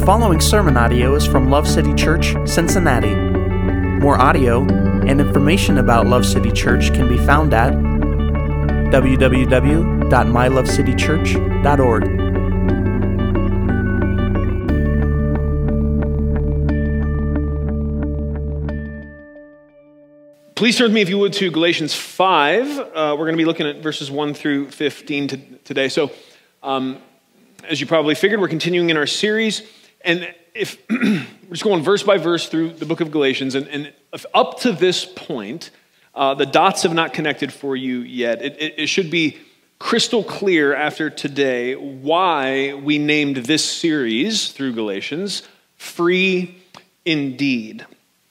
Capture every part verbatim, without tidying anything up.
following sermon audio is from Love City Church, Cincinnati. More audio and information about Love City Church can be found at w w w dot my love city church dot org. Please turn with me, if you would, to Galatians five. Uh, we're going to be looking at verses one through fifteen to, today. So, um, as you probably figured, we're continuing in our series. And if we're just going verse by verse through the book of Galatians. And, and if up to this point, uh, the dots have not connected for you yet. It, it, it should be crystal clear after today why we named this series through Galatians Free Indeed.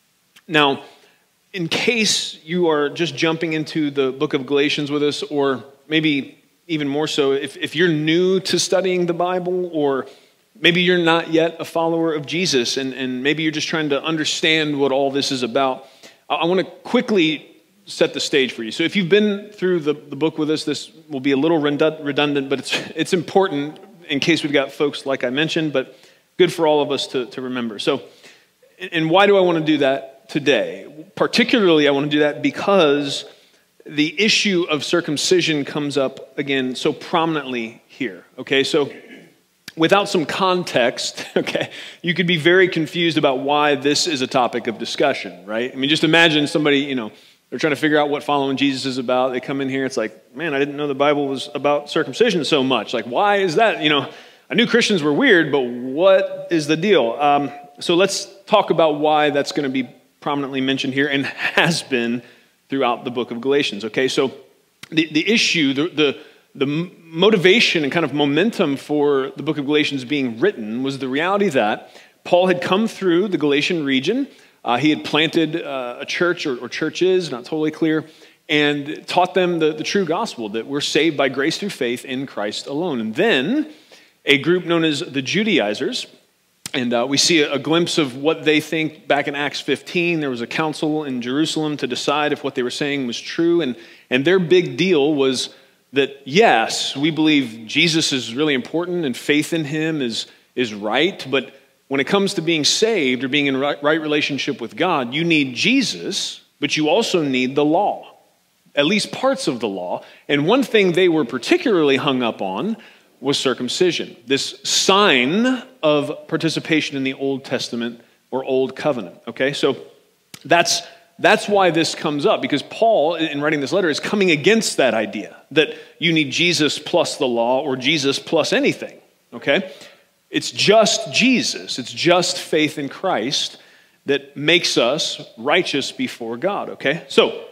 Now, in case you are just jumping into the book of Galatians with us, or maybe even more so, if, if you're new to studying the Bible, or maybe you're not yet a follower of Jesus, and, and maybe you're just trying to understand what all this is about, I, I want to quickly set the stage for you. So if you've been through the, the book with us, this will be a little redundant, but it's it's important in case we've got folks like I mentioned, but good for all of us to, to remember. So, and why do I want to do that today? Particularly, I want to do that because the issue of circumcision comes up again so prominently here. Okay, so without some context, okay, you could be very confused about why this is a topic of discussion, right? I mean, just imagine somebody, you know, they're trying to figure out what following Jesus is about. They come in here, it's like, man, I didn't know the Bible was about circumcision so much. Like, why is that? You know, I knew Christians were weird, but what is the deal? Um, so let's talk about why that's going to be prominently mentioned here and has been throughout the book of Galatians. Okay, so the, the issue, the, the, the motivation and kind of momentum for the book of Galatians being written was the reality that Paul had come through the Galatian region. Uh, he had planted uh, a church or, or churches, not totally clear, and taught them the, the true gospel, that we're saved by grace through faith in Christ alone. And then a group known as the Judaizers, and uh, we see a, a glimpse of what they think back in Acts fifteen. There was a council in Jerusalem to decide if what they were saying was true. And, and their big deal was that, yes, we believe Jesus is really important and faith in him is, is right. But when it comes to being saved or being in right, right relationship with God, you need Jesus, but you also need the law, at least parts of the law. And one thing they were particularly hung up on was circumcision, this sign of participation in the Old Testament or Old Covenant, okay? So that's, that's why this comes up, because Paul, in writing this letter, is coming against that idea that you need Jesus plus the law or Jesus plus anything, okay? It's just Jesus, it's just faith in Christ that makes us righteous before God, okay? So,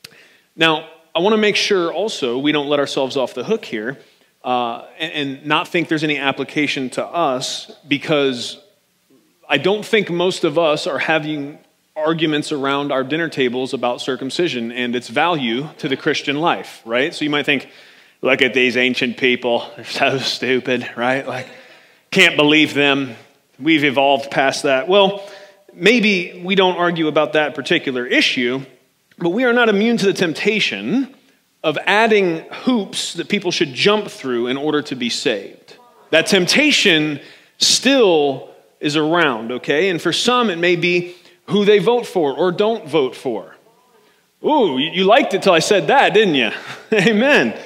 now, I want to make sure also we don't let ourselves off the hook here, Uh, and, and not think there's any application to us, because I don't think most of us are having arguments around our dinner tables about circumcision and its value to the Christian life, right? So you might think, look at these ancient people, they're so stupid, right? Like, can't believe them. We've evolved past that. Well, maybe we don't argue about that particular issue, but we are not immune to the temptation of adding hoops that people should jump through in order to be saved. That temptation still is around, okay? And for some, it may be who they vote for or don't vote for. Ooh, you liked it till I said that, didn't you? Amen.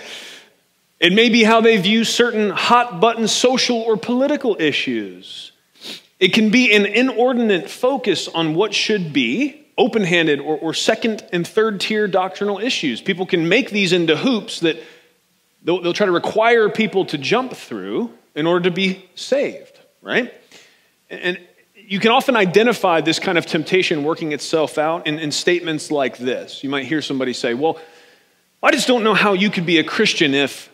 It may be how they view certain hot-button social or political issues. It can be an inordinate focus on what should be open-handed or, or second and third-tier doctrinal issues. People can make these into hoops that they'll, they'll try to require people to jump through in order to be saved, right? And you can often identify this kind of temptation working itself out in, in statements like this. You might hear somebody say, well, I just don't know how you could be a Christian if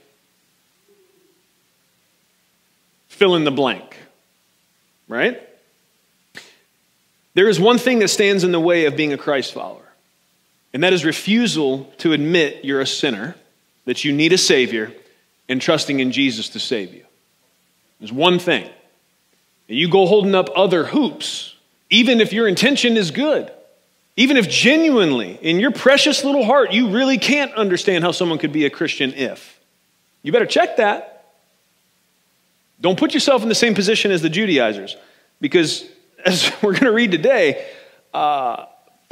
fill in the blank, right? There is one thing that stands in the way of being a Christ follower, and that is refusal to admit you're a sinner, that you need a Savior, and trusting in Jesus to save you. There's one thing. And you go holding up other hoops, even if your intention is good, even if genuinely, in your precious little heart, you really can't understand how someone could be a Christian if. You better check that. Don't put yourself in the same position as the Judaizers. Because as we're going to read today, uh,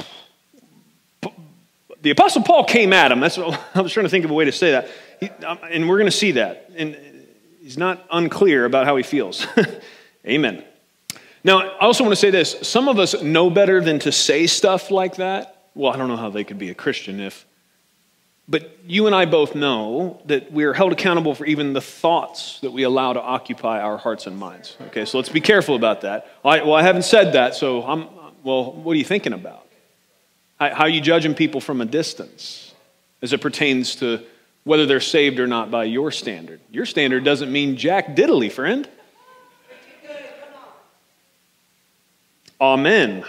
the Apostle Paul came at him. That's what, I was trying to think of a way to say that. He, um, and we're going to see that. And he's not unclear about how he feels. Amen. Now, I also want to say this. Some of us know better than to say stuff like that. Well, I don't know how they could be a Christian if... But you and I both know that we are held accountable for even the thoughts that we allow to occupy our hearts and minds. Okay, so let's be careful about that. Well, I, well, I haven't said that, so I'm... Well, what are you thinking about? How, how are you judging people from a distance as it pertains to whether they're saved or not by your standard? Your standard doesn't mean jack diddly, friend. Amen.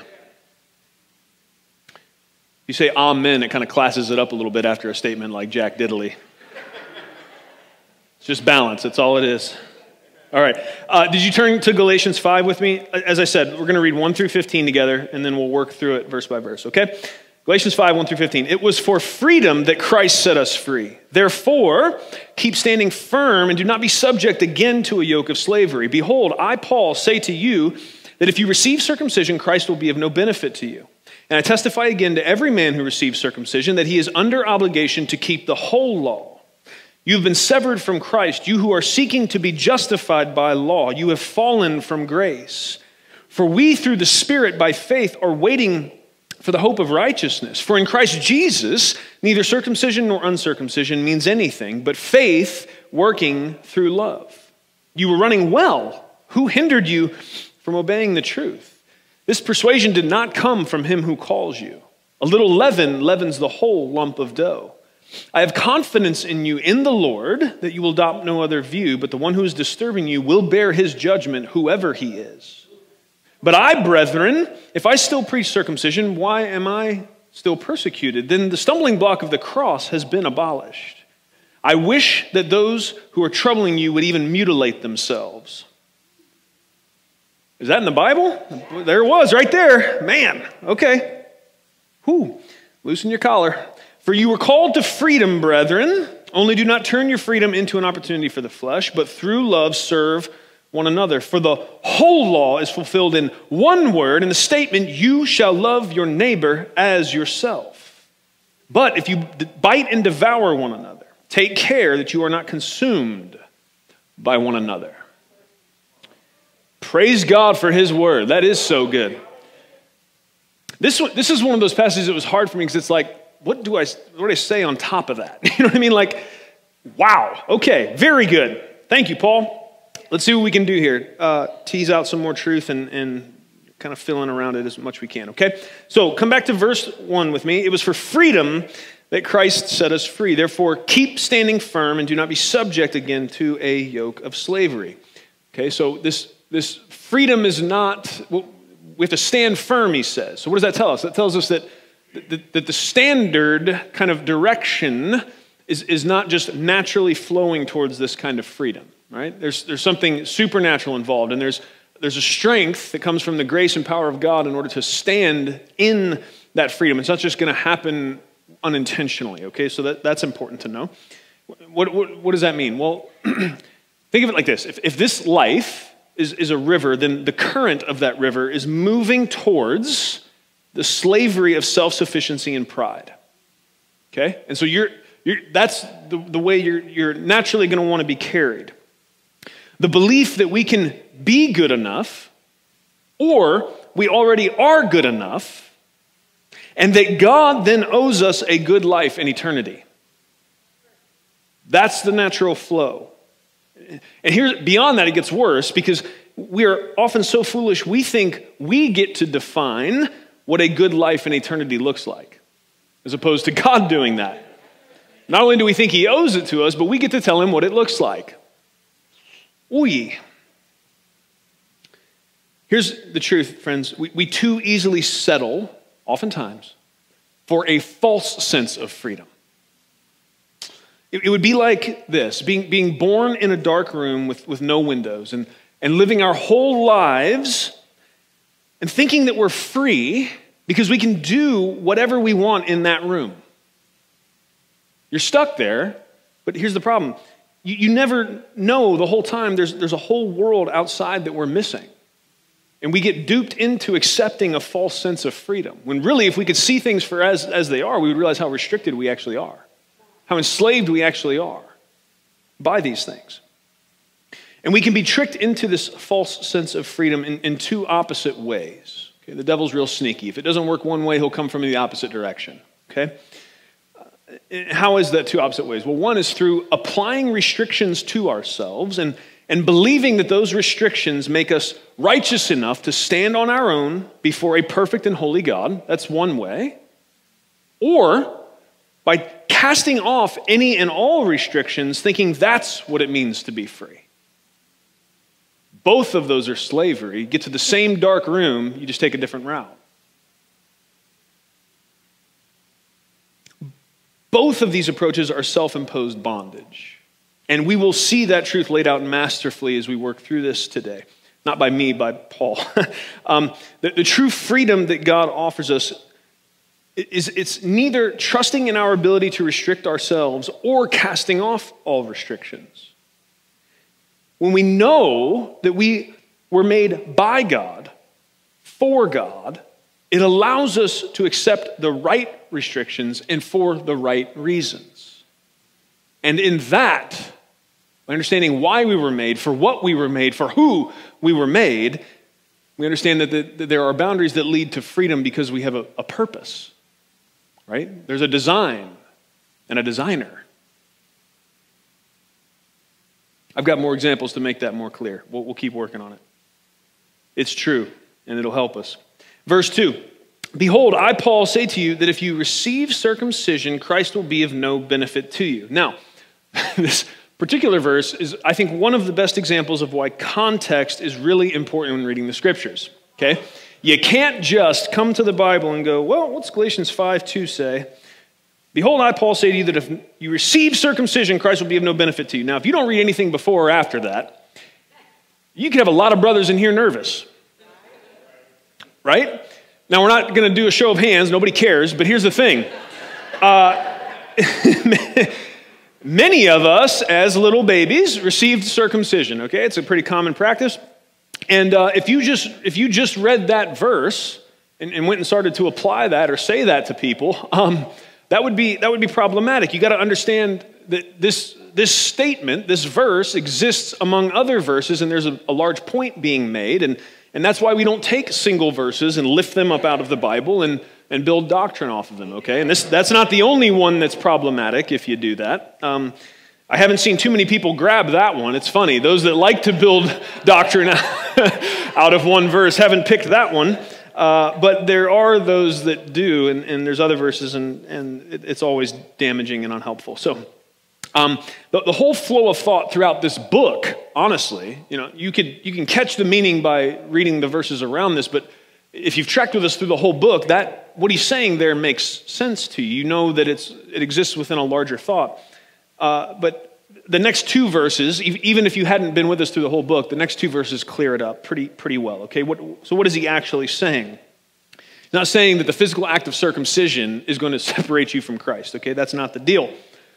You say amen, it kind of classes it up a little bit after a statement like Jack Diddley. It's just balance, that's all it is. All right, uh, did you turn to Galatians five with me? As I said, we're going to read one through fifteen together, and then we'll work through it verse by verse, okay? Galatians five, one through fifteen. It was for freedom that Christ set us free. Therefore, keep standing firm and do not be subject again to a yoke of slavery. Behold, I, Paul, say to you that if you receive circumcision, Christ will be of no benefit to you. And I testify again to every man who receives circumcision that he is under obligation to keep the whole law. You have been severed from Christ, you who are seeking to be justified by law. You have fallen from grace. For we, through the Spirit, by faith, are waiting for the hope of righteousness. For in Christ Jesus, neither circumcision nor uncircumcision means anything, but faith working through love. You were running well. Who hindered you from obeying the truth? This persuasion did not come from him who calls you. A little leaven leavens the whole lump of dough. I have confidence in you in the Lord that you will adopt no other view, but the one who is disturbing you will bear his judgment, whoever he is. But I, brethren, if I still preach circumcision, why am I still persecuted? Then the stumbling block of the cross has been abolished. I wish that those who are troubling you would even mutilate themselves. Is that in the Bible? There it was, right there. Man, okay. Whew, loosen your collar. For you were called to freedom, brethren. Only do not turn your freedom into an opportunity for the flesh, but through love serve one another. For the whole law is fulfilled in one word, in the statement, you shall love your neighbor as yourself. But if you bite and devour one another, take care that you are not consumed by one another. Praise God for his word. That is so good. This one, this is one of those passages that was hard for me because it's like, what do I what do I say on top of that? You know what I mean? Like, wow. Okay, very good. Thank you, Paul. Let's see what we can do here. Uh, tease out some more truth and, and kind of fill in around it as much as we can, okay? So come back to verse one with me. It was for freedom that Christ set us free. Therefore, keep standing firm and do not be subject again to a yoke of slavery. Okay, so this This freedom is not, well, we have to stand firm, he says. So what does that tell us? That tells us that, that, that the standard kind of direction is, is not just naturally flowing towards this kind of freedom, right? There's, there's something supernatural involved, and there's, there's a strength that comes from the grace and power of God in order to stand in that freedom. It's not just going to happen unintentionally, okay? So that, that's important to know. What, what, what does that mean? Well, think of it like this. If, if this life Is, is a river, then the current of that river is moving towards the slavery of self-sufficiency and pride. Okay? And so you're, you're that's the, the way you're, you're naturally going to want to be carried. The belief that we can be good enough, or we already are good enough, and that God then owes us a good life in eternity. That's the natural flow. And here, beyond that, it gets worse because we are often so foolish, we think we get to define what a good life in eternity looks like, as opposed to God doing that. Not only do we think he owes it to us, but we get to tell him what it looks like. Oy. Here's the truth, friends. We, we too easily settle, oftentimes, for a false sense of freedom. It would be like this, being, being born in a dark room with, with no windows and, and living our whole lives and thinking that we're free because we can do whatever we want in that room. You're stuck there, but here's the problem. You, you never know the whole time there's, there's a whole world outside that we're missing. And we get duped into accepting a false sense of freedom. When really, if we could see things for as, as they are, we would realize how restricted we actually are. How enslaved we actually are by these things. And we can be tricked into this false sense of freedom in, in two opposite ways. Okay, the devil's real sneaky. If it doesn't work one way, he'll come from the opposite direction. Okay? Uh, how is that two opposite ways? Well, one is through applying restrictions to ourselves and And believing that those restrictions make us righteous enough to stand on our own before a perfect and holy God. That's one way. Or by casting off any and all restrictions, thinking that's what it means to be free. Both of those are slavery. You get to the same dark room, you just take a different route. Both of these approaches are self-imposed bondage. And we will see that truth laid out masterfully as we work through this today. Not by me, by Paul. um, the, the true freedom that God offers us is it's neither trusting in our ability to restrict ourselves or casting off all restrictions. When we know that we were made by God, for God, it allows us to accept the right restrictions and for the right reasons. And in that, by understanding why we were made, for what we were made, for who we were made, we understand that, the, that there are boundaries that lead to freedom because we have a, a purpose, right? There's a design and a designer. I've got more examples to make that more clear. We'll, we'll keep working on it. It's true, and it'll help us. Verse two, behold, I, Paul, say to you that if you receive circumcision, Christ will be of no benefit to you. Now, this particular verse is, I think, one of the best examples of why context is really important when reading the scriptures, okay? You can't just come to the Bible and go, well, what's Galatians five two say? Behold, I, Paul, say to you that if you receive circumcision, Christ will be of no benefit to you. Now, if you don't read anything before or after that, you could have a lot of brothers in here nervous, right? Now, we're not going to do a show of hands. Nobody cares, but here's the thing. Uh, Many of us, as little babies, received circumcision, okay? It's a pretty common practice. And uh, if you just if you just read that verse and, and went and started to apply that or say that to people, um, that would be that would be problematic. You got to understand that this this statement, this verse, exists among other verses, and there's a, a large point being made, and and that's why we don't take single verses and lift them up out of the Bible and and build doctrine off of them, okay? And this that's not the only one that's problematic if you do that. Um, I haven't seen too many people grab that one. It's funny. Those that like to build doctrine out of one verse haven't picked that one. Uh, but there are those that do, and, and there's other verses, and, and it, it's always damaging and unhelpful. So um, the, the whole flow of thought throughout this book, honestly, you know, you could you can catch the meaning by reading the verses around this, but if you've trekked with us through the whole book, that what he's saying there makes sense to you. You know that it's it exists within a larger thought. Uh, but the next two verses, even if you hadn't been with us through the whole book, the next two verses clear it up pretty pretty well. Okay, what, so what is he actually saying? He's not saying that the physical act of circumcision is going to separate you from Christ. Okay, that's not the deal.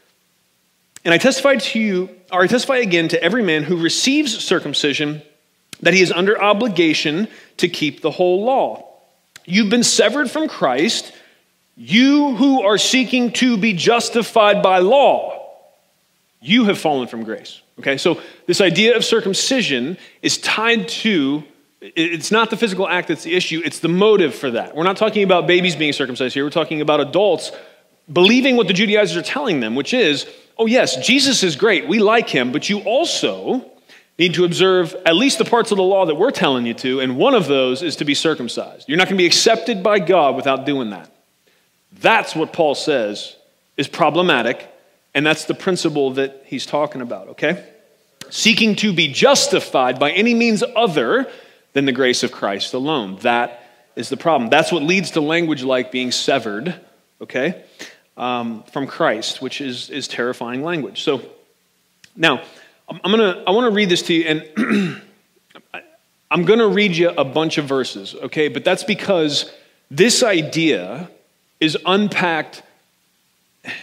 And I testify to you, or I testify again to every man who receives circumcision, that he is under obligation to keep the whole law. You've been severed from Christ, you who are seeking to be justified by law, you have fallen from grace. Okay, so this idea of circumcision is tied to, it's not the physical act that's the issue, it's the motive for that. We're not talking about babies being circumcised here, we're talking about adults believing what the Judaizers are telling them, which is, oh yes, Jesus is great, we like him, but you also need to observe at least the parts of the law that we're telling you to, and one of those is to be circumcised. You're not going to be accepted by God without doing that. That's what Paul says is problematic, and that's the principle that he's talking about, okay? Seeking to be justified by any means other than the grace of Christ alone. That is the problem. That's what leads to language like being severed, okay, um, from Christ, which is, is terrifying language. So now, I'm gonna. I want to read this to you, and I'm going to read you a bunch of verses, okay? But that's because this idea is unpacked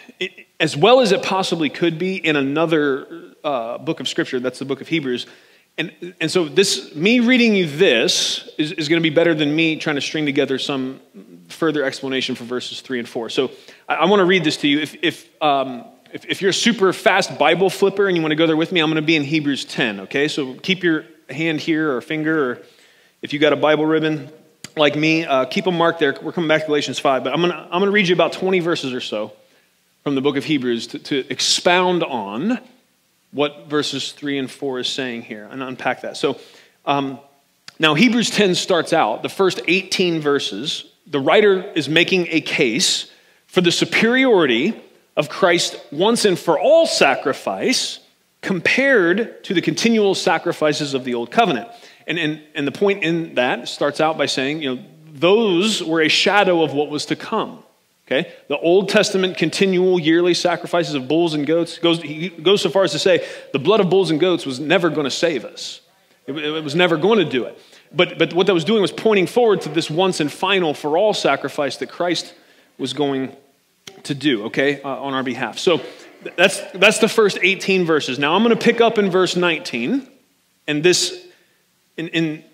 as well as it possibly could be in another uh, book of Scripture. That's the book of Hebrews. And, and so this, me reading you this is, is going to be better than me trying to string together some further explanation for verses three and four. So I, I want to read this to you. If, if, um, if, if you're a super fast Bible flipper and you want to go there with me, I'm going to be in Hebrews ten, okay? So keep your hand here or finger, or if you got a Bible ribbon like me, uh, keep a mark there. We're coming back to Galatians five, but I'm going to I'm going to read you about twenty verses or so from the book of Hebrews to, to expound on what verses three and four is saying here and unpack that. So um, now Hebrews ten starts out, the first eighteen verses, the writer is making a case for the superiority of Christ's once and for all sacrifice compared to the continual sacrifices of the old covenant. And, and, and the point in that starts out by saying, you know, those were a shadow of what was to come. Okay, the Old Testament continual yearly sacrifices of bulls and goats, goes, he goes so far as to say the blood of bulls and goats was never going to save us. It, it was never going to do it. But, but what that was doing was pointing forward to this once and final for all sacrifice that Christ was going to do, okay, uh, on our behalf. So that's, that's the first eighteen verses. Now I'm going to pick up in verse nineteen, and this, in, in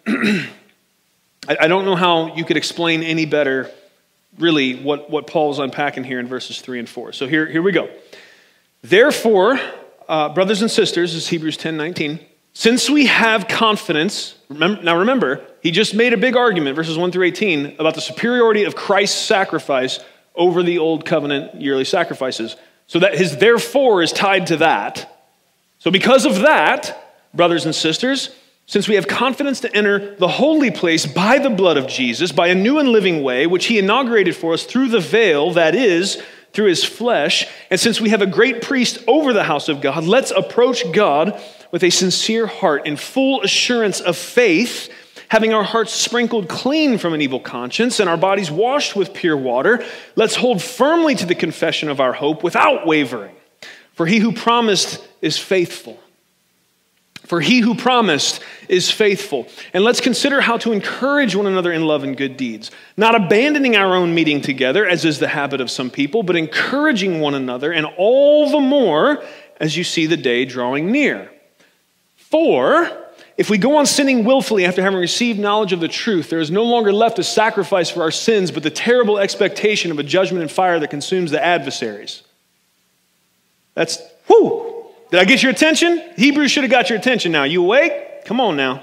I, I don't know how you could explain any better really what, what Paul is unpacking here in verses three and four. So here, here we go. Therefore, uh, brothers and sisters, this is Hebrews ten nineteen, since we have confidence, remember, now remember, he just made a big argument, verses one through eighteen, about the superiority of Christ's sacrifice over the old covenant yearly sacrifices. So that his therefore is tied to that. So because of that, brothers and sisters, since we have confidence to enter the holy place by the blood of Jesus, by a new and living way, which he inaugurated for us through the veil, that is, through his flesh, and since we have a great priest over the house of God, let's approach God with a sincere heart in full assurance of faith, having our hearts sprinkled clean from an evil conscience and our bodies washed with pure water. Let's hold firmly to the confession of our hope without wavering, for he who promised is faithful. For he who promised is faithful. And let's consider how to encourage one another in love and good deeds, not abandoning our own meeting together, as is the habit of some people, but encouraging one another, and all the more as you see the day drawing near. For if we go on sinning willfully after having received knowledge of the truth, there is no longer left a sacrifice for our sins, but the terrible expectation of a judgment and fire that consumes the adversaries. That's, whoo! Did I get your attention? Hebrews should have got your attention now. You awake? Come on now.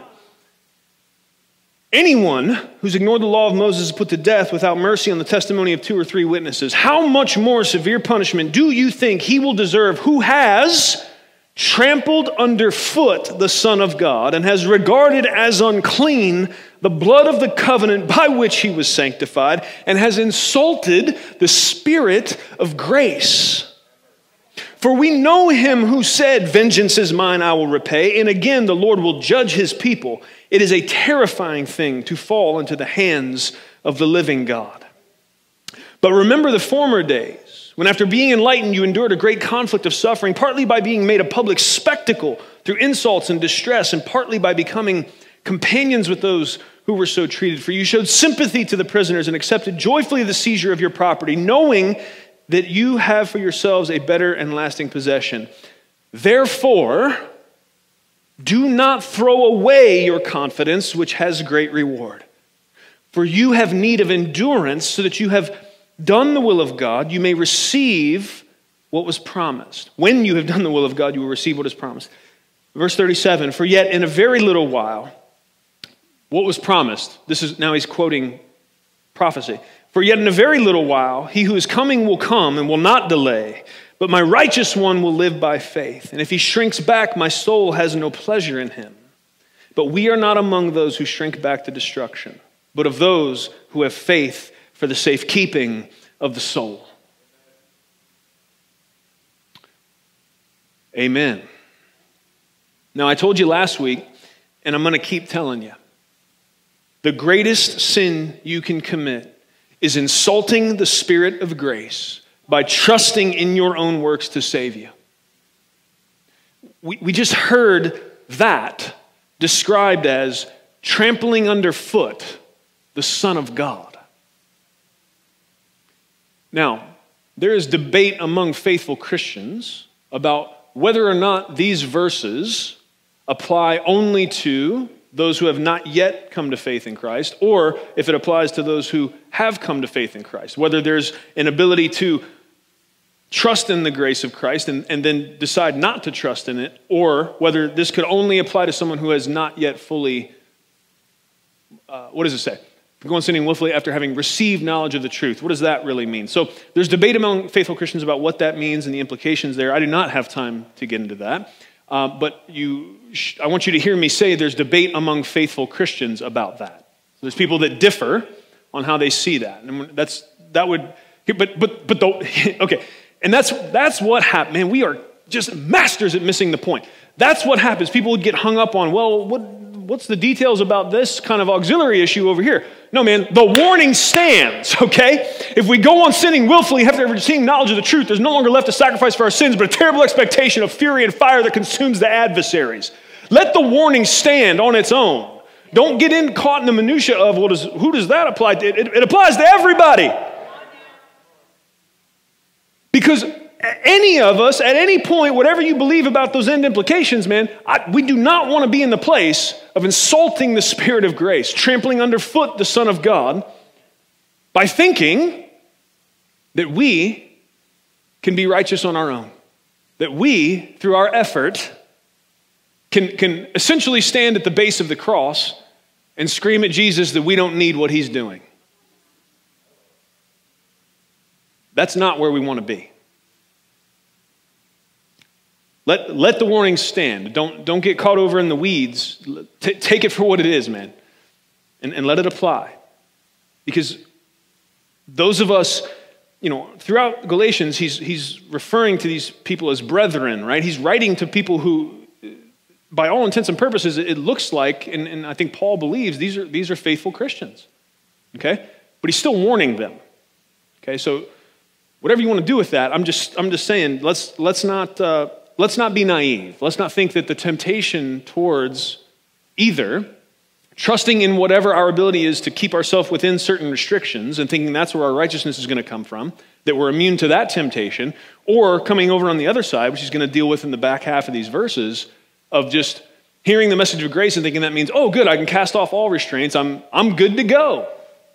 Anyone who's ignored the law of Moses is put to death without mercy on the testimony of two or three witnesses. How much more severe punishment do you think he will deserve who has trampled underfoot the Son of God and has regarded as unclean the blood of the covenant by which he was sanctified and has insulted the Spirit of grace? For we know him who said, vengeance is mine, I will repay. And again, the Lord will judge his people. It is a terrifying thing to fall into the hands of the living God. But remember the former days, when after being enlightened, you endured a great conflict of suffering, partly by being made a public spectacle through insults and distress, and partly by becoming companions with those who were so treated. For you showed sympathy to the prisoners and accepted joyfully the seizure of your property, knowing that you have for yourselves a better and lasting possession. Therefore, do not throw away your confidence, which has great reward. For you have need of endurance, so that you have done the will of God, you may receive what was promised. When you have done the will of God, you will receive what is promised. Verse thirty-seven, for yet in a very little while, what was promised? This is, now he's quoting prophecy. For yet in a very little while, he who is coming will come and will not delay, but my righteous one will live by faith. And if he shrinks back, my soul has no pleasure in him. But we are not among those who shrink back to destruction, but of those who have faith for the safekeeping of the soul. Amen. Now, I told you last week, and I'm going to keep telling you, the greatest sin you can commit is insulting the Spirit of grace by trusting in your own works to save you. We, we just heard that described as trampling underfoot the Son of God. Now, there is debate among faithful Christians about whether or not these verses apply only to those who have not yet come to faith in Christ, or if it applies to those who have come to faith in Christ. Whether there's an ability to trust in the grace of Christ and, and then decide not to trust in it, or whether this could only apply to someone who has not yet fully, uh, what does it say? Go on sinning willfully after having received knowledge of the truth. What does that really mean? So there's debate among faithful Christians about what that means and the implications there. I do not have time to get into that. Uh, but you, sh- I want you to hear me say there's debate among faithful Christians about that. So there's people that differ on how they see that. And that's, that would, but, but, but, the, okay. And that's, that's what happened. Man, we are just masters at missing the point. That's what happens. People would get hung up on, well, what, what's the details about this kind of auxiliary issue over here? No, man, the warning stands, okay? If we go on sinning willfully after receiving knowledge of the truth, there's no longer left a sacrifice for our sins, but a terrible expectation of fury and fire that consumes the adversaries. Let the warning stand on its own. Don't get in caught in the minutia of, well, does, who does that apply to? It, it, it applies to everybody. Because any of us, at any point, whatever you believe about those end implications, man, I, we do not want to be in the place of insulting the Spirit of grace, trampling underfoot the Son of God by thinking that we can be righteous on our own, that we, through our effort, can, can essentially stand at the base of the cross and scream at Jesus that we don't need what he's doing. That's not where we want to be. Let, let the warning stand. Don't, don't get caught over in the weeds. T- take it for what it is, man, and, and let it apply. Because those of us, you know, throughout Galatians, he's, he's referring to these people as brethren, right? He's writing to people who, by all intents and purposes, it looks like, and, and I think Paul believes, these are, these are faithful Christians, okay? But he's still warning them, okay? So whatever you want to do with that, I'm just, I'm just saying, let's, let's not... Uh, Let's not be naive. Let's not think that the temptation towards either trusting in whatever our ability is to keep ourselves within certain restrictions and thinking that's where our righteousness is going to come from, that we're immune to that temptation, or coming over on the other side, which he's going to deal with in the back half of these verses, of just hearing the message of grace and thinking that means, oh, good, I can cast off all restraints. I'm, I'm good to go.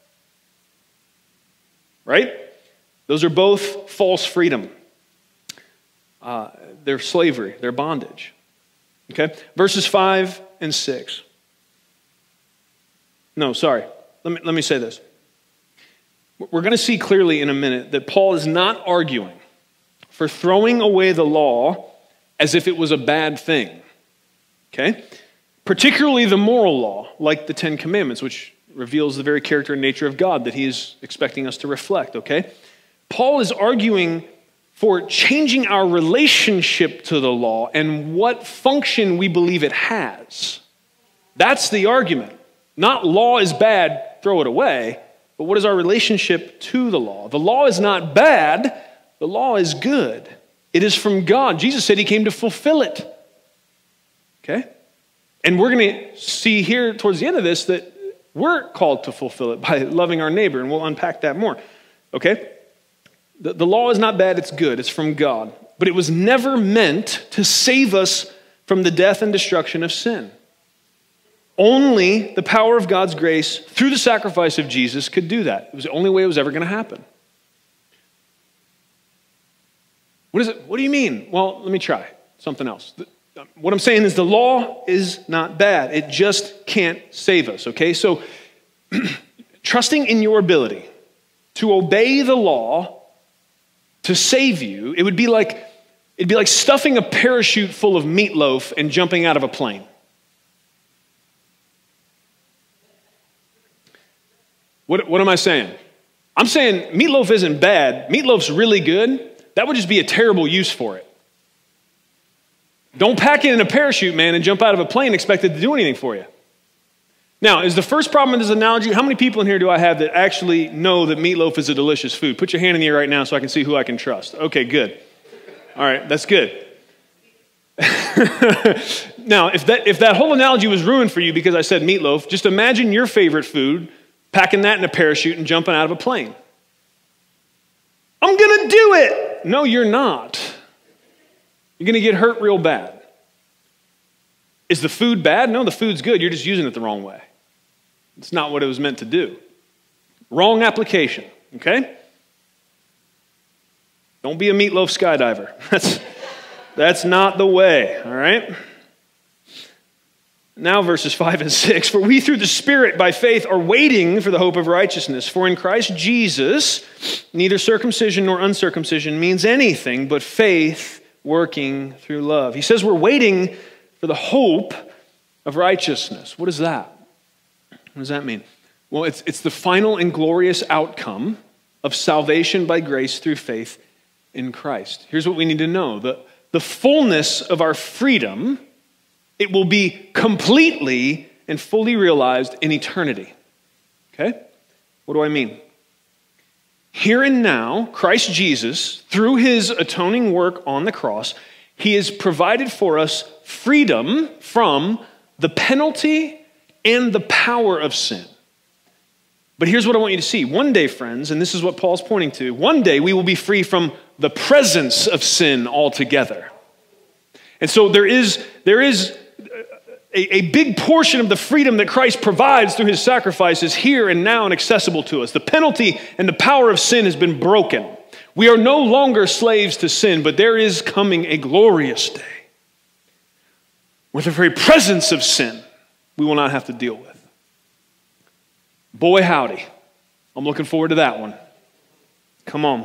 Right? Those are both false freedom. Uh, Their slavery, their bondage. Okay? Verses five and six. No, sorry. Let me, let me say this. We're going to see clearly in a minute that Paul is not arguing for throwing away the law as if it was a bad thing. Okay? Particularly the moral law, like the Ten Commandments, which reveals the very character and nature of God that he is expecting us to reflect. Okay? Paul is arguing for changing our relationship to the law and what function we believe it has. That's the argument. Not law is bad, throw it away, but what is our relationship to the law? The law is not bad, the law is good. It is from God. Jesus said he came to fulfill it. Okay? And we're going to see here towards the end of this that we're called to fulfill it by loving our neighbor, and we'll unpack that more. Okay? The, the law is not bad, it's good, it's from God. But it was never meant to save us from the death and destruction of sin. Only the power of God's grace through the sacrifice of Jesus could do that. It was the only way it was ever going to happen. What is it? What do you mean? Well, let me try something else. What I'm saying is the law is not bad. It just can't save us, okay? So trusting in your ability to obey the law to save you, it would be like it'd be like stuffing a parachute full of meatloaf and jumping out of a plane. What, what am I saying? I'm saying meatloaf isn't bad. Meatloaf's really good. That would just be a terrible use for it. Don't pack it in a parachute, man, and jump out of a plane expected to do anything for you. Now, is the first problem in this analogy, how many people in here do I have that actually know that meatloaf is a delicious food? Put your hand in the air right now so I can see who I can trust. Okay, good. All right, that's good. Now, if that, if that whole analogy was ruined for you because I said meatloaf, just imagine your favorite food, packing that in a parachute and jumping out of a plane. I'm going to do it. No, you're not. You're going to get hurt real bad. Is the food bad? No, the food's good. You're just using it the wrong way. It's not what it was meant to do. Wrong application, okay? Don't be a meatloaf skydiver. That's, that's not the way, all right? Now verses five and six. For we through the Spirit by faith are waiting for the hope of righteousness. For in Christ Jesus, neither circumcision nor uncircumcision means anything but faith working through love. He says we're waiting for the hope of righteousness. What is that? What does that mean? Well, it's, it's the final and glorious outcome of salvation by grace through faith in Christ. Here's what we need to know. The, the fullness of our freedom, it will be completely and fully realized in eternity. Okay? What do I mean? Here and now, Christ Jesus, through his atoning work on the cross, he has provided for us freedom from the penalty and the power of sin. But here's what I want you to see. One day, friends, and this is what Paul's pointing to, one day we will be free from the presence of sin altogether. And so there is, there is a, a big portion of the freedom that Christ provides through his sacrifice is here and now and accessible to us. The penalty and the power of sin has been broken. We are no longer slaves to sin, but there is coming a glorious day where the very presence of sin we will not have to deal with. Boy, howdy. I'm looking forward to that one. Come on.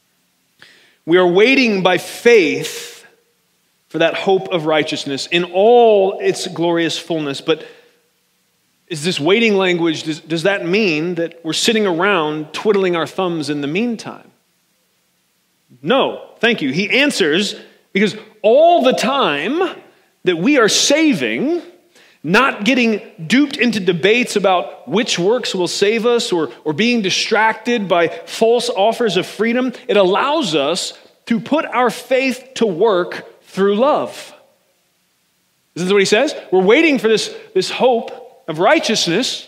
We are waiting by faith for that hope of righteousness in all its glorious fullness. But is this waiting language, does, does that mean that we're sitting around twiddling our thumbs in the meantime? No, thank you. He answers because all the time that we are saving, not getting duped into debates about which works will save us or, or being distracted by false offers of freedom, it allows us to put our faith to work through love. Isn't this what he says? We're waiting for this, this hope of righteousness.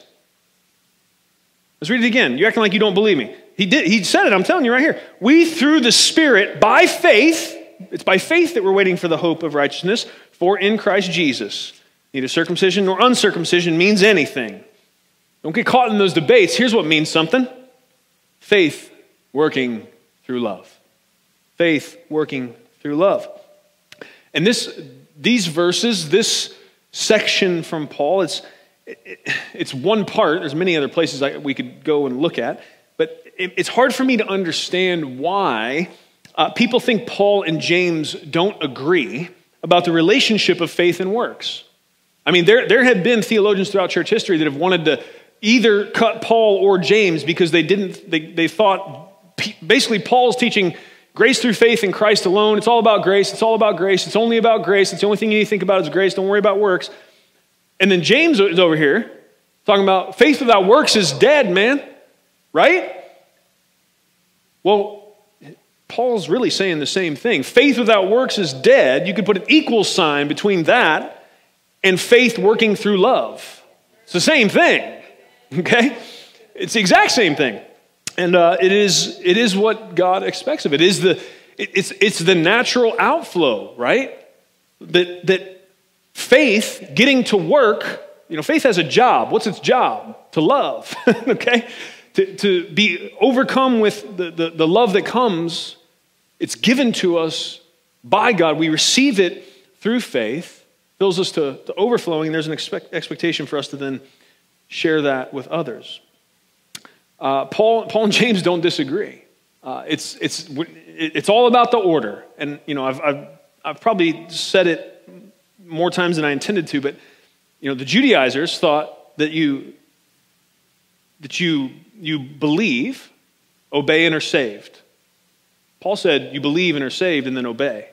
Let's read it again. You're acting like you don't believe me. He did. He said it. I'm telling you right here. We through the Spirit, by faith, it's by faith that we're waiting for the hope of righteousness, for in Christ Jesus, neither circumcision nor uncircumcision means anything. Don't get caught in those debates. Here's what means something. Faith working through love. Faith working through love. And this, these verses, this section from Paul, it's, it, it's one part. There's many other places I, we could go and look at. But it, it's hard for me to understand why uh, people think Paul and James don't agree about the relationship of faith and works. I mean, there, there have been theologians throughout church history that have wanted to either cut Paul or James because they didn't, they, they thought, basically Paul's teaching grace through faith in Christ alone. It's all about grace. It's all about grace. It's only about grace. It's the only thing you need to think about is grace. Don't worry about works. And then James is over here talking about faith without works is dead, man. Right? Well, Paul's really saying the same thing. Faith without works is dead. You could put an equal sign between that and faith working through love. It's the same thing, okay? It's the exact same thing. And uh, it is it is what God expects of it. It is the, it, it's, it's the natural outflow, right? That, that faith getting to work, you know, faith has a job. What's its job? To love, okay? To, to be overcome with the, the, the love that comes. It's given to us by God. We receive it through faith, fills us to, to overflowing. There's an expect, expectation for us to then share that with others. Uh, Paul, Paul and James don't disagree. Uh, it's it's it's all about the order, and you know I've, I've I've probably said it more times than I intended to, but you know the Judaizers thought that you that you you believe, obey, and are saved. Paul said you believe and are saved, and then obey.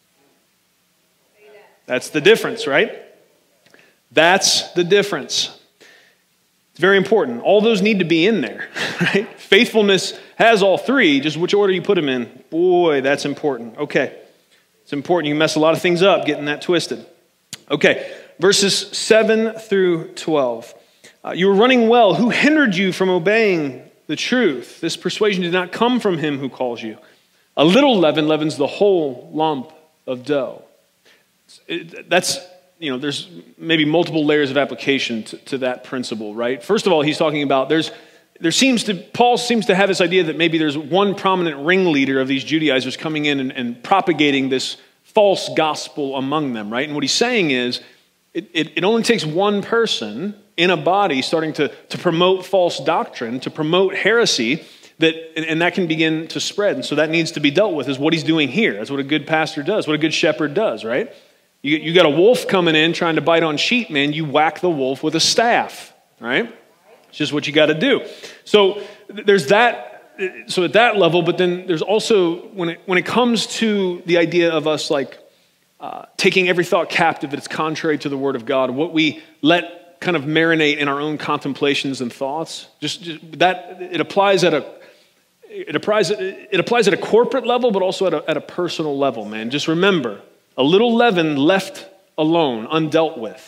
That's the difference, right? That's the difference. It's very important. All those need to be in there, right? Faithfulness has all three, just which order you put them in. Boy, that's important. Okay. It's important. You mess a lot of things up getting that twisted. Okay. Verses seven through twelve. Uh, you were running well. Who hindered you from obeying the truth? This persuasion did not come from him who calls you. A little leaven leavens the whole lump of dough. It, that's you know, there's maybe multiple layers of application to, to that principle, right? First of all, he's talking about there's, there seems to, Paul seems to have this idea that maybe there's one prominent ringleader of these Judaizers coming in and, and propagating this false gospel among them, right? And what he's saying is, it, it, it only takes one person in a body starting to, to promote false doctrine, to promote heresy, that and, and that can begin to spread. And so that needs to be dealt with, is what he's doing here. That's what a good pastor does, what a good shepherd does, right? You, you got a wolf coming in trying to bite on sheep, man, you whack the wolf with a staff, right? It's just what you got to do. So there's that, so at that level, but then there's also, when it, when it comes to the idea of us like uh, taking every thought captive that's contrary to the word of God, what we let kind of marinate in our own contemplations and thoughts, just, just that, it applies at a, it applies, it applies at a corporate level, but also at a, at a personal level, man. Just remember, a little leaven left alone, undealt with,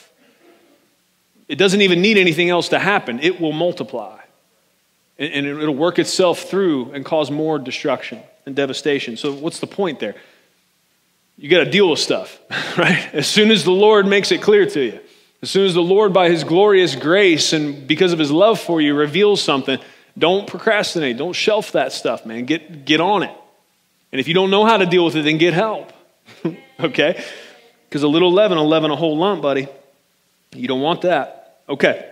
it doesn't even need anything else to happen. It will multiply. And it'll work itself through and cause more destruction and devastation. So what's the point there? You got to deal with stuff, right? As soon as the Lord makes it clear to you, as soon as the Lord, by his glorious grace and because of his love for you, reveals something, don't procrastinate. Don't shelf that stuff, man. Get, get on it. And if you don't know how to deal with it, then get help, okay? Because a little leaven will leaven a whole lump, buddy. You don't want that. Okay.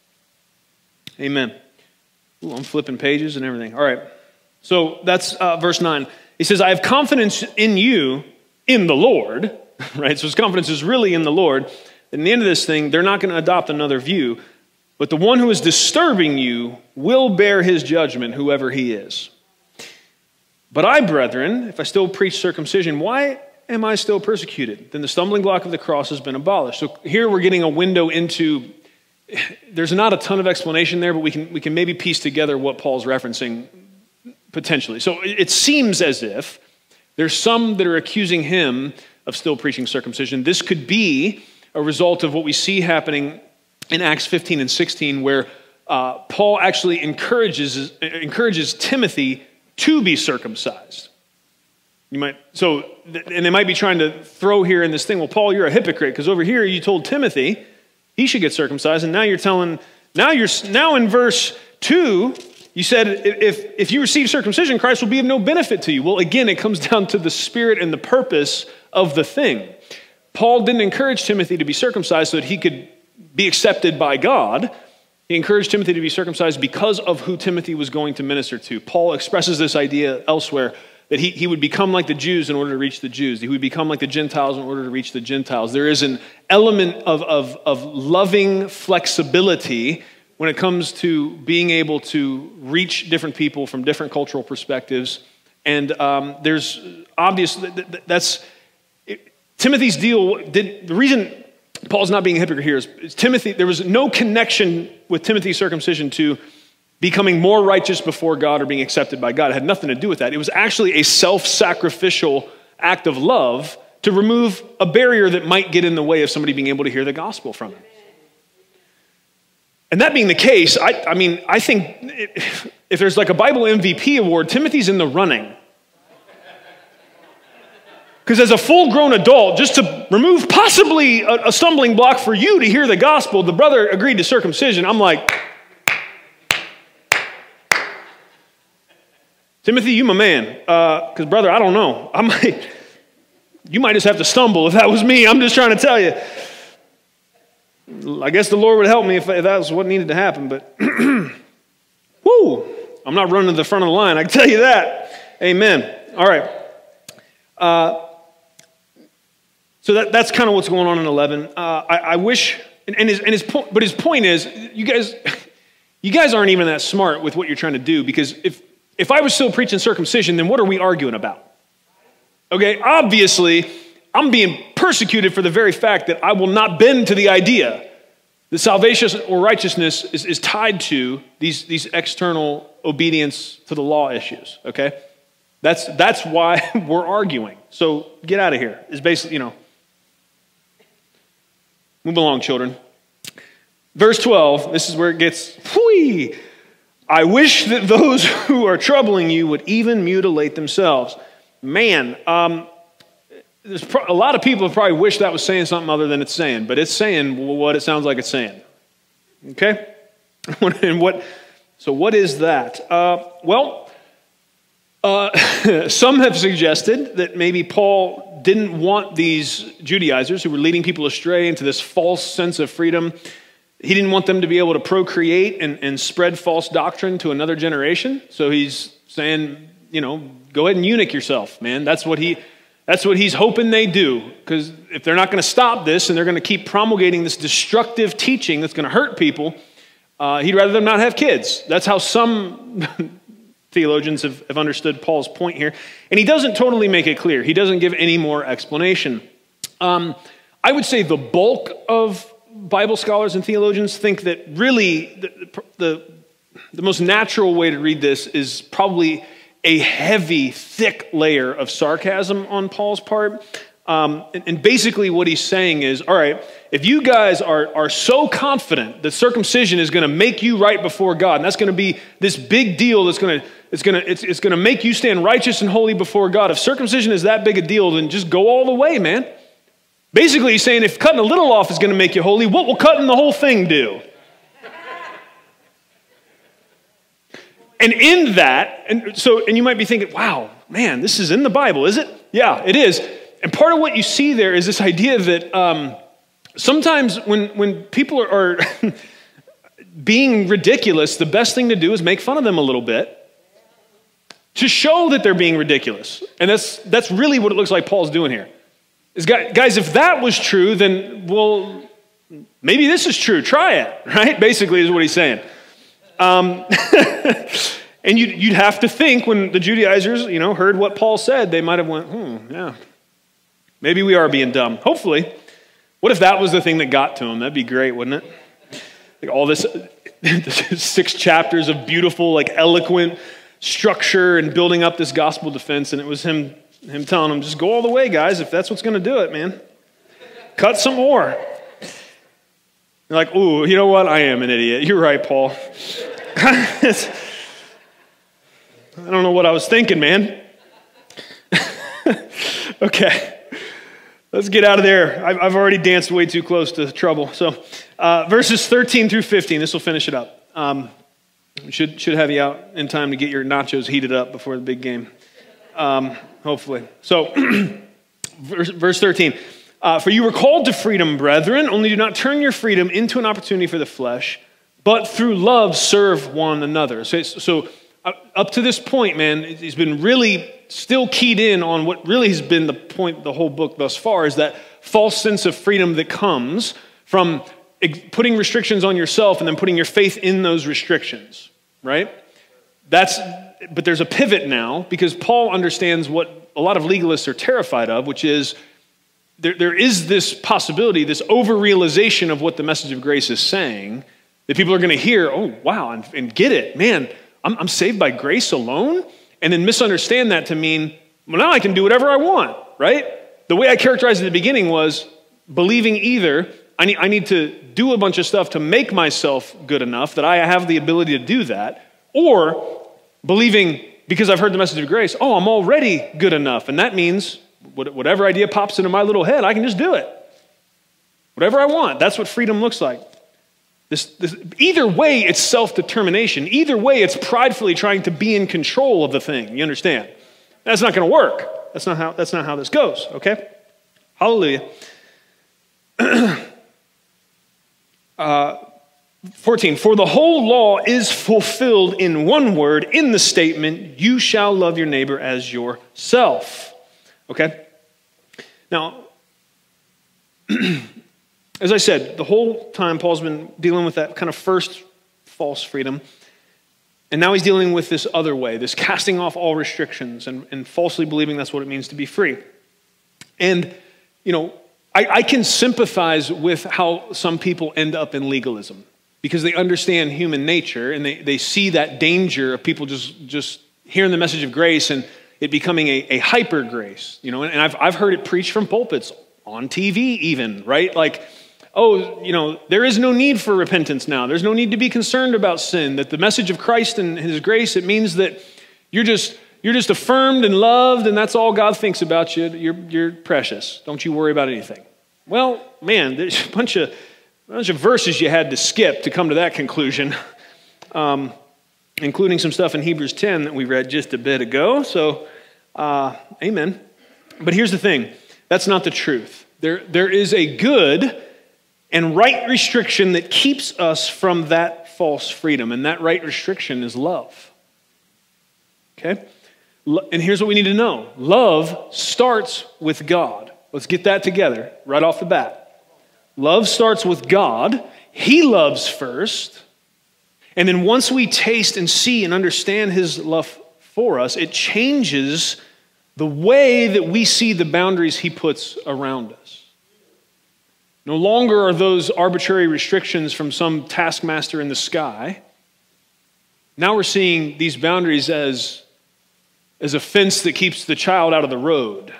Amen. Ooh, I'm flipping pages and everything. All right. So that's uh, verse nine. He says, I have confidence in you, in the Lord, right? So his confidence is really in the Lord. In the end of this thing, they're not going to adopt another view, but the one who is disturbing you will bear his judgment, whoever he is. But I, brethren, if I still preach circumcision, why am I still persecuted? Then the stumbling block of the cross has been abolished. So here we're getting a window into, there's not a ton of explanation there, but we can we can maybe piece together what Paul's referencing potentially. So it seems as if there's some that are accusing him of still preaching circumcision. This could be a result of what we see happening in Acts fifteen and sixteen, where uh, Paul actually encourages encourages Timothy to be circumcised. You might, so, and they might be trying to throw here in this thing, well, Paul, you're a hypocrite, because over here you told Timothy he should get circumcised, and now you're telling, now you're, now in verse two, you said, if, if you receive circumcision, Christ will be of no benefit to you. Well, again, it comes down to the spirit and the purpose of the thing. Paul didn't encourage Timothy to be circumcised so that he could be accepted by God. He encouraged Timothy to be circumcised because of who Timothy was going to minister to. Paul expresses this idea elsewhere, that he, he would become like the Jews in order to reach the Jews. He would become like the Gentiles in order to reach the Gentiles. There is an element of, of, of loving flexibility when it comes to being able to reach different people from different cultural perspectives. And um, there's obvious, that's, it, Timothy's deal, did, the reason Paul's not being a hypocrite here is, is Timothy, there was no connection with Timothy's circumcision to becoming more righteous before God or being accepted by God. It had nothing to do with that. It was actually a self-sacrificial act of love to remove a barrier that might get in the way of somebody being able to hear the gospel from him. And that being the case, I, I mean, I think if, if there's like a Bible M V P award, Timothy's in the running. Because as a full-grown adult, just to remove possibly a, a stumbling block for you to hear the gospel, the brother agreed to circumcision. I'm like, Timothy, you my man. Because, uh, brother, I don't know. I might, you might just have to stumble if that was me. I'm just trying to tell you. I guess the Lord would help me if, if that was what needed to happen. But, whoo, I'm not running to the front of the line. I can tell you that. Amen. All right. Uh, so that, that's kind of what's going on in eleven. Uh, I, I wish, and, and, his, and his point, but his point is, you guys, you guys aren't even that smart with what you're trying to do, because if If I was still preaching circumcision, then what are we arguing about? Okay, obviously, I'm being persecuted for the very fact that I will not bend to the idea that salvation or righteousness is, is tied to these, these external obedience to the law issues, okay? That's, that's why we're arguing. So get out of here. It's basically, you know. Move along, children. Verse twelve, this is where it gets, whee! I wish that those who are troubling you would even mutilate themselves. Man, um, there's pro- a lot of people have probably wished that was saying something other than it's saying, but it's saying what it sounds like it's saying. Okay? And what? So what is that? Uh, well, uh, some have suggested that maybe Paul didn't want these Judaizers who were leading people astray into this false sense of freedom. He didn't want them to be able to procreate and, and spread false doctrine to another generation. So he's saying, you know, go ahead and eunuch yourself, man. That's what he, that's what he's hoping they do. Because if they're not going to stop this and they're going to keep promulgating this destructive teaching that's going to hurt people, uh, he'd rather them not have kids. That's how some theologians have, have understood Paul's point here. And he doesn't totally make it clear. He doesn't give any more explanation. Um, I would say the bulk of Bible scholars and theologians think that really the, the, the most natural way to read this is probably a heavy, thick layer of sarcasm on Paul's part. Um, and, and basically what he's saying is, all right, if you guys are, are so confident that circumcision is going to make you right before God, and that's going to be this big deal that's going to it's going to it's, it's going to make you stand righteous and holy before God. If circumcision is that big a deal, then just go all the way, man. Basically, he's saying if cutting a little off is going to make you holy, what will cutting the whole thing do? And in that, and so, and you might be thinking, wow, man, this is in the Bible, is it? Yeah, it is. And part of what you see there is this idea that um, sometimes when, when people are, are being ridiculous, the best thing to do is make fun of them a little bit to show that they're being ridiculous. And that's, that's really what it looks like Paul's doing here. Is, guys, if that was true, then, well, maybe this is true. Try it, right? Basically is what he's saying. Um, and you'd, you'd have to think when the Judaizers, you know, heard what Paul said, they might have went, hmm, yeah, maybe we are being dumb. Hopefully. What if that was the thing that got to him? That'd be great, wouldn't it? Like all this six chapters of beautiful, like eloquent structure and building up this gospel defense, and it was him him telling them, just go all the way, guys, if that's what's going to do it, man. Cut some more. You're like, ooh, you know what? I am an idiot. You're right, Paul. I don't know what I was thinking, man. Okay. Let's get out of there. I've, I've already danced way too close to trouble. So uh, verses thirteen through fifteen, this will finish it up. Um, should, should have you out in time to get your nachos heated up before the big game. Um, hopefully. So, verse, verse thirteen. Uh, For you were called to freedom, brethren, only do not turn your freedom into an opportunity for the flesh, but through love serve one another. So, so uh, up to this point, man, he's been really still keyed in on what really has been the point, the whole book thus far, is that false sense of freedom that comes from putting restrictions on yourself and then putting your faith in those restrictions, right? That's, but there's a pivot now because Paul understands what a lot of legalists are terrified of, which is there, there is this possibility, this over-realization of what the message of grace is saying, that people are going to hear, oh, wow, and, and get it. Man, I'm, I'm saved by grace alone? And then misunderstand that to mean, well, now I can do whatever I want, right? The way I characterized it at the beginning was believing either I need, I need to do a bunch of stuff to make myself good enough that I have the ability to do that, or believing because I've heard the message of grace, oh, I'm already good enough. And that means whatever idea pops into my little head, I can just do it. Whatever I want. That's what freedom looks like. This, this, either way, it's self-determination. Either way, it's pridefully trying to be in control of the thing. You understand? That's not going to work. That's not how, that's not how this goes, okay? Hallelujah. uh, fourteen, for the whole law is fulfilled in one word, in the statement, you shall love your neighbor as yourself. Okay? Now, as I said, the whole time Paul's been dealing with that kind of first false freedom, and now he's dealing with this other way, this casting off all restrictions and, and falsely believing that's what it means to be free. And, you know, I, I can sympathize with how some people end up in legalism because they understand human nature and they, they see that danger of people just, just hearing the message of grace and it becoming a, a hyper grace, you know, and I've, I've heard it preached from pulpits, on T V even, right? Like, oh, you know, there is no need for repentance now. There's no need to be concerned about sin, that the message of Christ and his grace, it means that you're just, you're just affirmed and loved, and that's all God thinks about you. You're, you're precious. Don't you worry about anything. Well, man, there's a bunch of, a bunch of verses you had to skip to come to that conclusion, um, including some stuff in Hebrews ten that we read just a bit ago. So, uh, amen. But here's the thing. That's not the truth. There, there is a good and right restriction that keeps us from that false freedom, and that right restriction is love. Okay? And here's what we need to know. Love starts with God. Let's get that together right off the bat. Love starts with God. He loves first. And then once we taste and see and understand his love for us, it changes the way that we see the boundaries he puts around us. No longer are those arbitrary restrictions from some taskmaster in the sky. Now we're seeing these boundaries as, as a fence that keeps the child out of the road.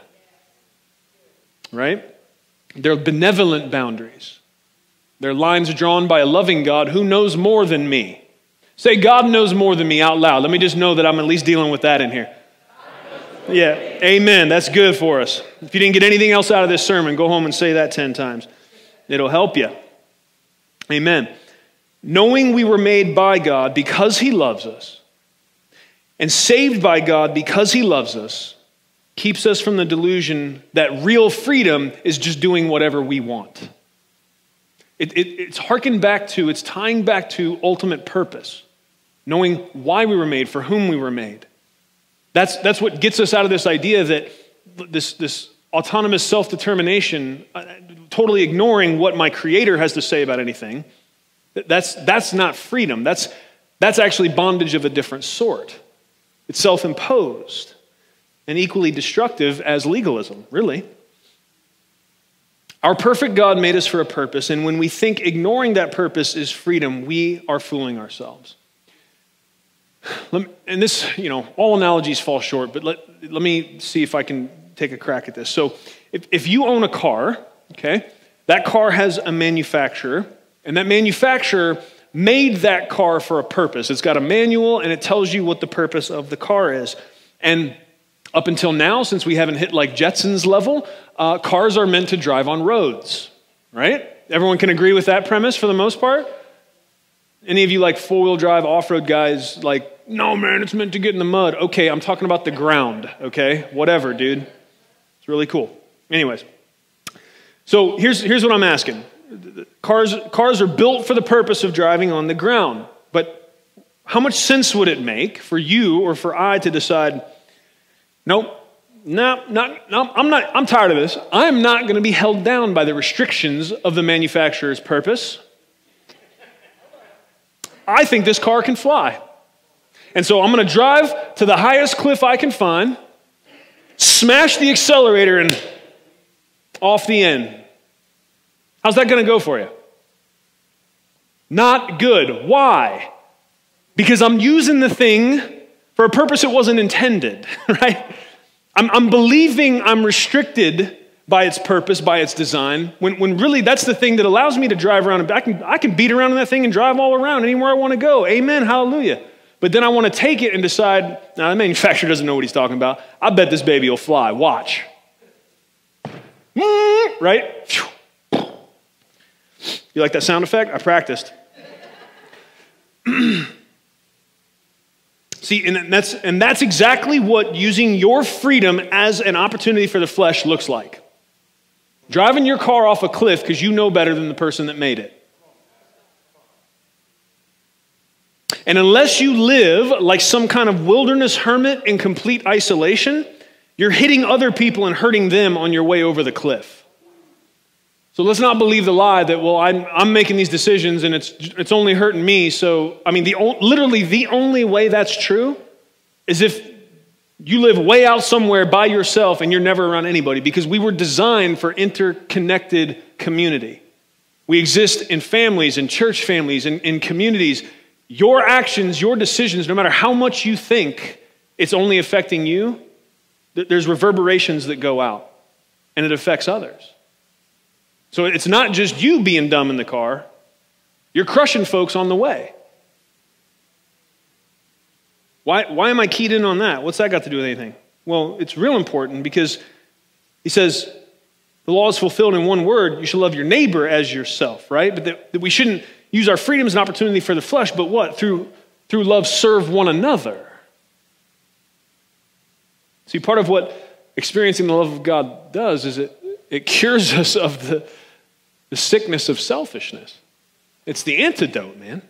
Right? They're benevolent boundaries. They're lines drawn by a loving God who knows more than me. Say, God knows more than me out loud. Let me just know that I'm at least dealing with that in here. Yeah, amen. That's good for us. If you didn't get anything else out of this sermon, go home and say that ten times. It'll help you. Amen. Knowing we were made by God because he loves us, and saved by God because he loves us, keeps us from the delusion that real freedom is just doing whatever we want. It, it, it's harkened back to, it's tying back to ultimate purpose, knowing why we were made, for whom we were made. That's, that's what gets us out of this idea that this, this autonomous self-determination, uh, totally ignoring what my Creator has to say about anything, that's, that's not freedom. That's, that's actually bondage of a different sort. It's self-imposed and equally destructive as legalism, really. Our perfect God made us for a purpose, and when we think ignoring that purpose is freedom, we are fooling ourselves. Let me, and this, you know, all analogies fall short, but let, let me see if I can take a crack at this. So if, if you own a car, okay, that car has a manufacturer, and that manufacturer made that car for a purpose. It's got a manual, and it tells you what the purpose of the car is. And up until now, since we haven't hit like Jetsons level, uh, cars are meant to drive on roads, right? Everyone can agree with that premise for the most part? Any of you like four-wheel drive off-road guys like, no man, it's meant to get in the mud. Okay, I'm talking about the ground, okay? Whatever, dude. It's really cool. Anyways, so here's, here's what I'm asking. Cars, cars are built for the purpose of driving on the ground, but how much sense would it make for you or for I to decide, nope, no, not, no, I'm not, I'm tired of this. I'm not going to be held down by the restrictions of the manufacturer's purpose. I think this car can fly. And so I'm going to drive to the highest cliff I can find, smash the accelerator, and off the end. How's that going to go for you? Not good. Why? Because I'm using the thing for a purpose it wasn't intended, right? I'm, I'm believing I'm restricted by its purpose, by its design, when, when really that's the thing that allows me to drive around. And I can, I can beat around in that thing and drive all around anywhere I want to go. Amen, hallelujah. But then I want to take it and decide, now the manufacturer doesn't know what he's talking about. I bet this baby will fly. Watch. Right? You like that sound effect? I practiced. See, and that's, and that's exactly what using your freedom as an opportunity for the flesh looks like. Driving your car off a cliff because you know better than the person that made it. And unless you live like some kind of wilderness hermit in complete isolation, you're hitting other people and hurting them on your way over the cliff. So let's not believe the lie that, well, I'm, I'm making these decisions and it's, it's only hurting me. So, I mean, the literally the only way that's true is if you live way out somewhere by yourself and you're never around anybody, because we were designed for interconnected community. We exist in families, in church families, in, in communities. Your actions, your decisions, no matter how much you think it's only affecting you, there's reverberations that go out and it affects others. So it's not just you being dumb in the car. You're crushing folks on the way. Why, why am I keyed in on that? What's that got to do with anything? Well, it's real important because he says, the law is fulfilled in one word, you should love your neighbor as yourself, right? But that, that we shouldn't use our freedom as an opportunity for the flesh, but what? Through, through love, serve one another. See, part of what experiencing the love of God does is it, it cures us of the, the sickness of selfishness. It's the antidote, man.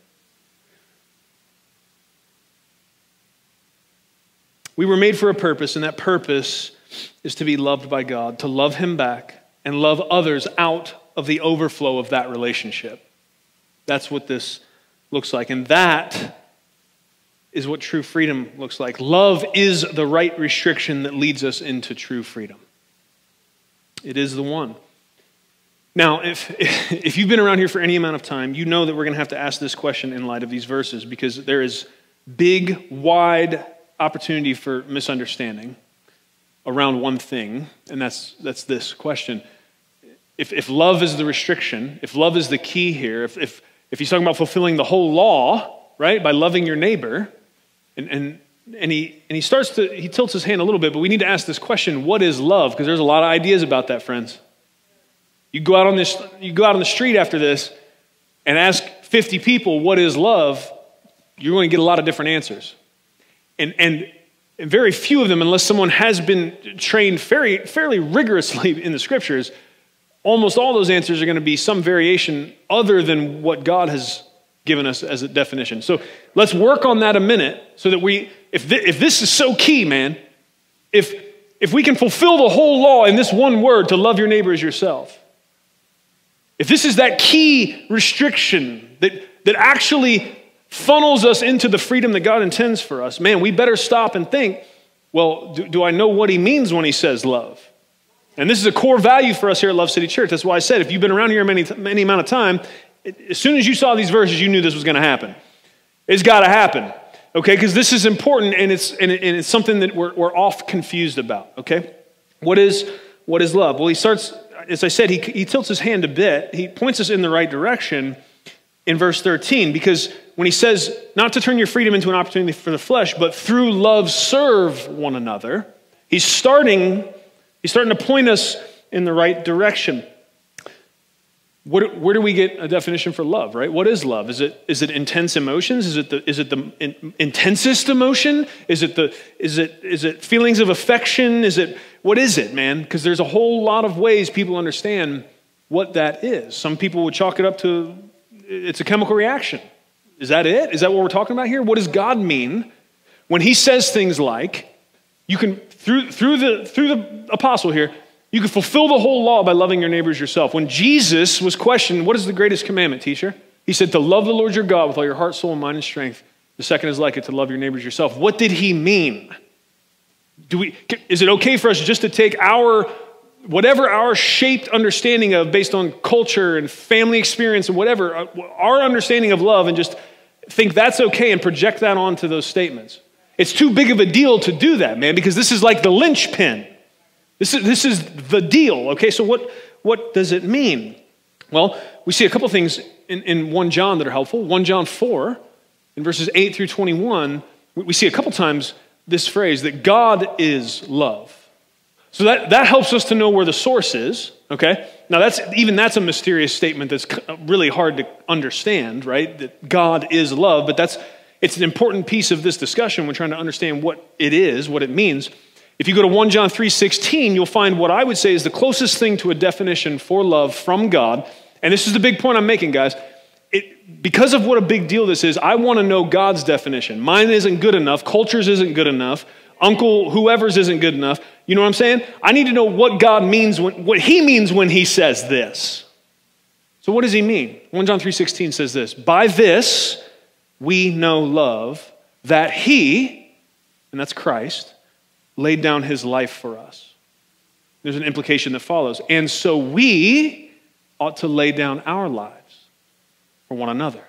We were made for a purpose, and that purpose is to be loved by God, to love him back, and love others out of the overflow of that relationship. That's what this looks like. And that is what true freedom looks like. Love is the right restriction that leads us into true freedom. It is the one. Now, if, if you've been around here for any amount of time, you know that we're going to have to ask this question in light of these verses, because there is big, wide opportunity for misunderstanding around one thing, and that's that's this question. If, if love is the restriction, if love is the key here, if, if, if he's talking about fulfilling the whole law, right, by loving your neighbor, and, and, and, he, and he starts to, he tilts his hand a little bit, but we need to ask this question, what is love? Because there's a lot of ideas about that, friends. You go out on this, you go out on the street after this and ask fifty people, what is love? You're going to get a lot of different answers. And, and very few of them, unless someone has been trained very, fairly rigorously in the scriptures, almost all those answers are going to be some variation other than what God has given us as a definition. So let's work on that a minute so that we, if, th- if this is so key, man, if, if we can fulfill the whole law in this one word to love your neighbor as yourself, if this is that key restriction that, that actually funnels us into the freedom that God intends for us, man, we better stop and think, well, do, do I know what he means when he says love? And this is a core value for us here at Love City Church. That's why I said, if you've been around here many, many amount of time, it, as soon as you saw these verses, you knew this was going to happen. It's got to happen, okay? Because this is important, and it's and, it, and it's something that we're, we're oft confused about, okay? What is what is love? Well, he starts, as I said, he, he tilts his hand a bit. He points us in the right direction in verse thirteen, because when he says not to turn your freedom into an opportunity for the flesh, but through love serve one another, he's starting, he's starting to point us in the right direction. What, where do we get a definition for love, right? What is love? Is it is it intense emotions? Is it the is it the in, intensest emotion? Is it the is it is it feelings of affection? Is it what is it, man? Because there's a whole lot of ways people understand what that is. Some people would chalk it up to it's a chemical reaction. Is that it? Is that what we're talking about here? What does God mean when he says things like, you can, through, through, the, through the apostle here, you can fulfill the whole law by loving your neighbors yourself. When Jesus was questioned, what is the greatest commandment, teacher? He said, to love the Lord your God with all your heart, soul, mind, and strength. The second is like it, to love your neighbors yourself. What did he mean? Do we? Is it okay for us just to take our, whatever our shaped understanding of, based on culture and family experience and whatever, our understanding of love, and just think that's okay and project that onto those statements? It's too big of a deal to do that, man, because this is like the linchpin. This is, this is the deal, okay? So what, what does it mean? Well, we see a couple things in, in First John that are helpful. First John four, in verses eight through twenty-one, we see a couple times this phrase that God is love. So that, that helps us to know where the source is, okay? Now that's even that's a mysterious statement that's really hard to understand, right? That God is love, but that's it's an important piece of this discussion. We're trying to understand what it is, what it means. If you go to First John three sixteen, you'll find what I would say is the closest thing to a definition for love from God. And this is the big point I'm making, guys. It, because of what a big deal this is, I want to know God's definition. Mine isn't good enough. Culture's isn't good enough. Uncle whoever's isn't good enough. You know what I'm saying? I need to know what God means, when, what he means when he says this. So what does he mean? First John three sixteen says this, by this we know love, that he, and that's Christ, laid down his life for us. There's an implication that follows. And so we ought to lay down our lives for one another.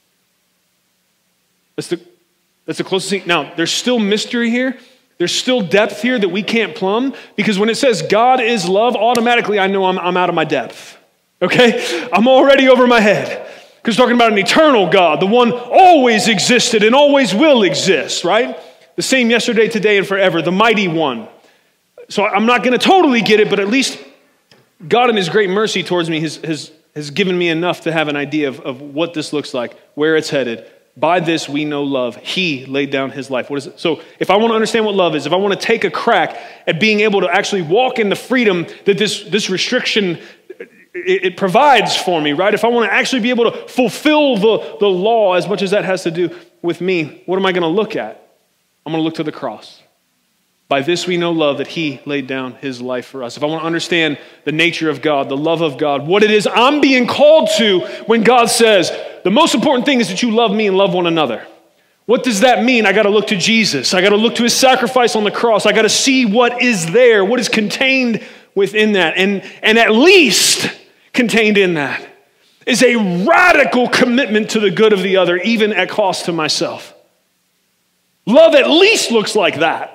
That's the, that's the closest thing. Now, there's still mystery here. There's still depth here that we can't plumb, because when it says God is love, automatically I know I'm, I'm out of my depth. Okay? I'm already over my head. Because talking about an eternal God, the one always existed and always will exist, right? the same yesterday, today, and forever, the mighty one. So I'm not going to totally get it, but at least God in his great mercy towards me has, has, has given me enough to have an idea of, of what this looks like, where it's headed. By this we know love. He laid down his life. What is it? So if I want to understand what love is, if I want to take a crack at being able to actually walk in the freedom that this, this restriction it, it provides for me, right? If I want to actually be able to fulfill the, the law as much as that has to do with me, what am I going to look at? I'm going to look to the cross. By this we know love, that he laid down his life for us. If I want to understand the nature of God, the love of God, what it is I'm being called to when God says, the most important thing is that you love me and love one another. What does that mean? I got to look to Jesus. I got to look to his sacrifice on the cross. I got to see what is there, what is contained within that. And, and at least contained in that is a radical commitment to the good of the other, even at cost to myself. Love at least looks like that.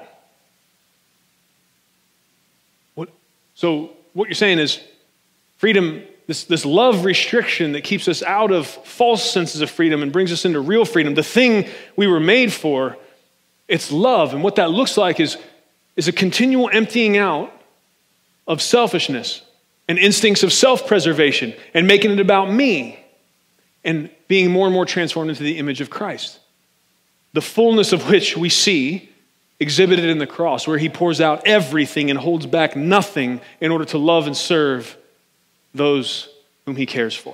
What, so what you're saying is freedom, this, this love restriction that keeps us out of false senses of freedom and brings us into real freedom, the thing we were made for, it's love. And what that looks like is, is a continual emptying out of selfishness and instincts of self-preservation and making it about me and being more and more transformed into the image of Christ. The fullness of which we see exhibited in the cross, where he pours out everything and holds back nothing in order to love and serve those whom he cares for.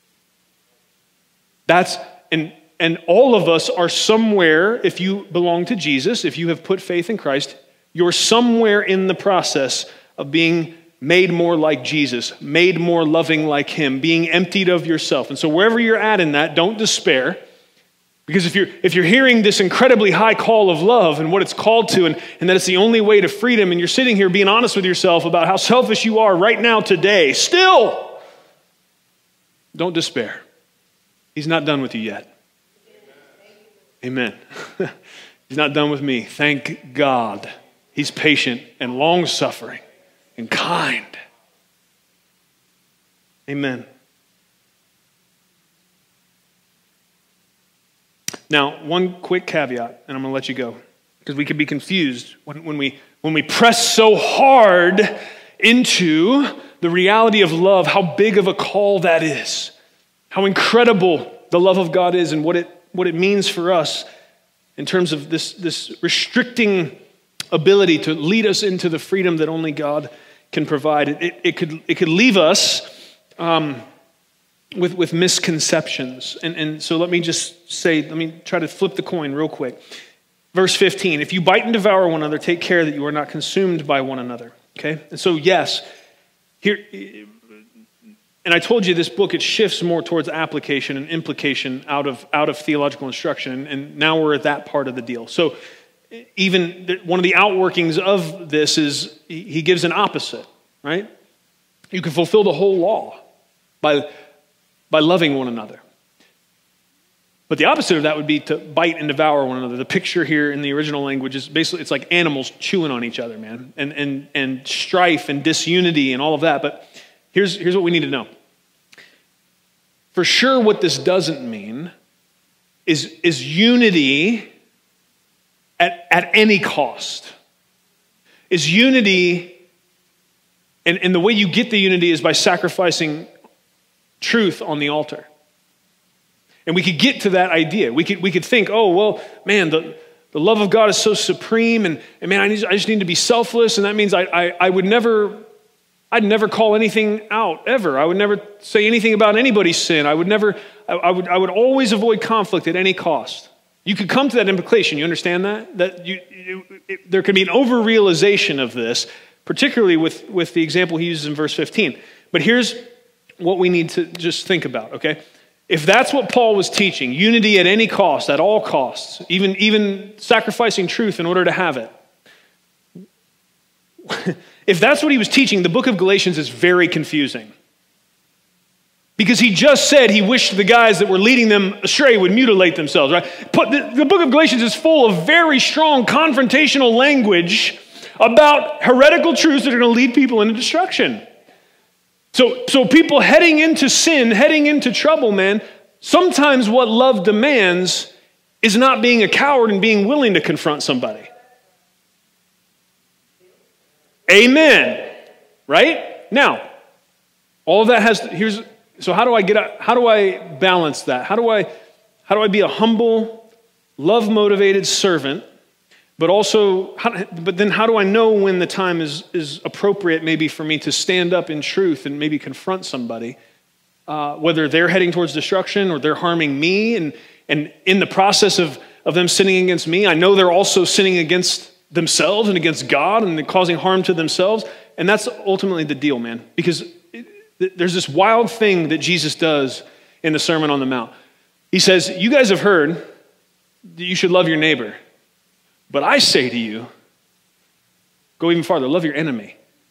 That's, and, and all of us are somewhere, if you belong to Jesus, if you have put faith in Christ, you're somewhere in the process of being made more like Jesus, made more loving like him, being emptied of yourself. And so wherever you're at in that, don't despair. Because if you're if you're hearing this incredibly high call of love and what it's called to, and, and that it's the only way to freedom, and you're sitting here being honest with yourself about how selfish you are right now today, still, don't despair. He's not done with you yet. Amen. He's not done with me. Thank God. He's patient and long-suffering and kind. Amen. Now, one quick caveat, and I'm going to let you go, because we could be confused when, when we when we press so hard into the reality of love, how big of a call that is, how incredible the love of God is, and what it what it means for us in terms of this, this restricting ability to lead us into the freedom that only God can provide. It, it could it could leave us um, with with misconceptions, and and so let me just say, let me try to flip the coin real quick. Verse fifteen: if you bite and devour one another, take care that you are not consumed by one another. Okay, and so yes, here, and I told you this book, it shifts more towards application and implication out of out of theological instruction, and now we're at that part of the deal. So even one of the outworkings of this is he gives an opposite, right? You can fulfill the whole law by, by loving one another. But the opposite of that would be to bite and devour one another. The picture here in the original language is basically, it's like animals chewing on each other, man, and, and, and strife and disunity and all of that. But here's, here's what we need to know. For sure, what this doesn't mean is, is unity At, at any cost. Is unity, and, and the way you get the unity is by sacrificing truth on the altar. And we could get to that idea. We could we could think, oh, well, man, the, the love of God is so supreme, and, and man, I, need, I just need to be selfless, and that means I, I, I would never, I'd never call anything out, ever. I would never say anything about anybody's sin. I would never, I, I would I would always avoid conflict at any cost. You could come to that implication. You understand that? That you, you, it, there could be an over-realization of this, particularly with, with the example he uses in verse fifteen. But here's what we need to just think about, okay? If that's what Paul was teaching, unity at any cost, at all costs, even, even sacrificing truth in order to have it. If that's what he was teaching, the book of Galatians is very confusing. Because he just said he wished the guys that were leading them astray would mutilate themselves, right? But the, the book of Galatians is full of very strong confrontational language about heretical truths that are going to lead people into destruction. So, so people heading into sin, heading into trouble, man, sometimes what love demands is not being a coward and being willing to confront somebody. Amen. Right? Now, all of that has, here's, so how do I get out, how do I balance that? How do I, how do I be a humble, love-motivated servant, but also, how, but then how do I know when the time is, is appropriate maybe for me to stand up in truth and maybe confront somebody, uh, whether they're heading towards destruction or they're harming me, and, and in the process of, of them sinning against me, I know they're also sinning against themselves and against God and causing harm to themselves. And that's ultimately the deal, man, because it, there's this wild thing that Jesus does in the Sermon on the Mount. He says, you guys have heard that you should love your neighbor. But I say to you, go even farther, love your enemy.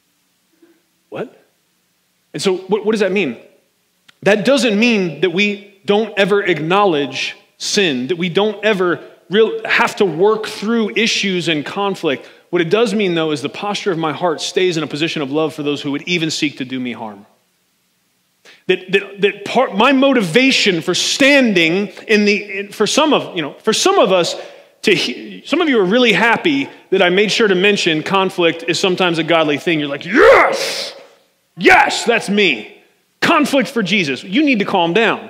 What? And so what, what does that mean? That doesn't mean that we don't ever acknowledge sin, that we don't ever real, have to work through issues and conflict. What it does mean, though, is the posture of my heart stays in a position of love for those who would even seek to do me harm. That, that, that part, my motivation for standing in the, in, for some of, you know, for some of us, To, some of you are really happy that I made sure to mention conflict is sometimes a godly thing. You're like, yes, yes, that's me. Conflict for Jesus. You need to calm down.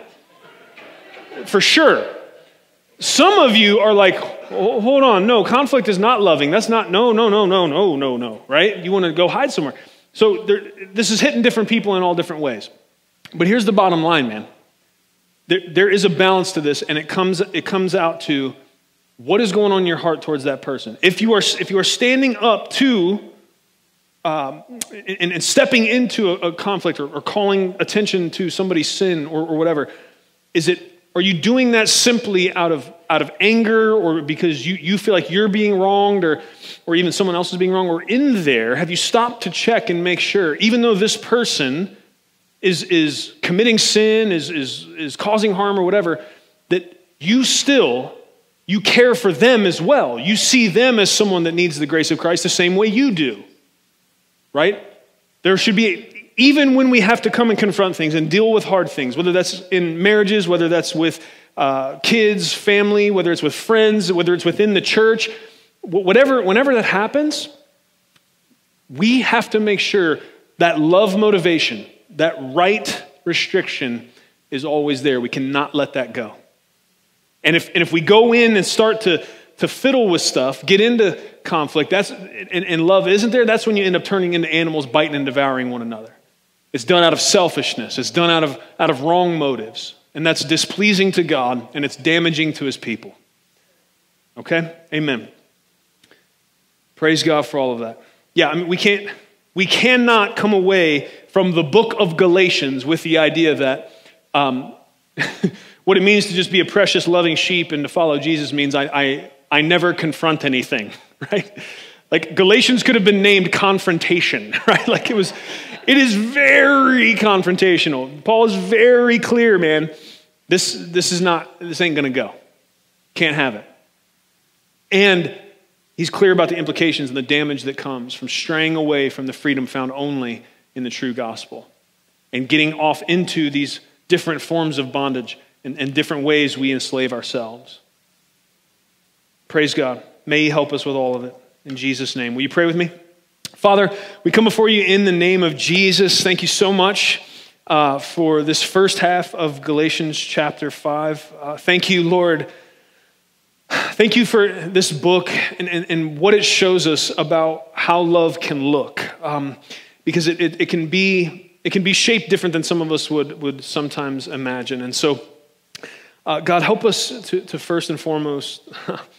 For sure. Some of you are like, oh, hold on, no, conflict is not loving. That's not, no, no, no, no, no, no, no, right? You want to go hide somewhere. So there, this is hitting different people in all different ways. But here's the bottom line, man. There, there is a balance to this, and it comes, it comes out to what is going on in your heart towards that person? If you are, if you are standing up to um, and, and stepping into a, a conflict or, or calling attention to somebody's sin or, or whatever, is it? Are you doing that simply out of out of anger or because you, you feel like you're being wronged or or even someone else is being wrong? Or in there, have you stopped to check and make sure, even though this person is is committing sin, is is is causing harm or whatever, that you still you care for them as well. You see them as someone that needs the grace of Christ the same way you do, right? There should be, even when we have to come and confront things and deal with hard things, whether that's in marriages, whether that's with uh, kids, family, whether it's with friends, whether it's within the church, whatever, whenever that happens, we have to make sure that love motivation, that right restriction is always there. We cannot let that go. And if and if we go in and start to, to fiddle with stuff, get into conflict, that's and, and love isn't there, that's when you end up turning into animals biting and devouring one another. It's done out of selfishness. It's done out of, out of wrong motives. And that's displeasing to God, and it's damaging to his people. Okay? Amen. Praise God for all of that. Yeah, I mean, we can't, we cannot come away from the book of Galatians with the idea that um, what it means to just be a precious, loving sheep and to follow Jesus means I, I, I never confront anything, right? Like Galatians could have been named confrontation, right? Like it was, it is very confrontational. Paul is very clear, man. This, this is not, this ain't gonna go. Can't have it. And he's clear about the implications and the damage that comes from straying away from the freedom found only in the true gospel and getting off into these different forms of bondage and, and different ways we enslave ourselves. Praise God. May he help us with all of it. In Jesus' name. Will you pray with me? Father, we come before you in the name of Jesus. Thank you so much uh, for this first half of Galatians chapter five. Uh, thank you, Lord. Thank you for this book and, and, and what it shows us about how love can look. Um, because it, it, it can be it can be shaped different than some of us would, would sometimes imagine. And so, uh, God, help us to, to first and foremost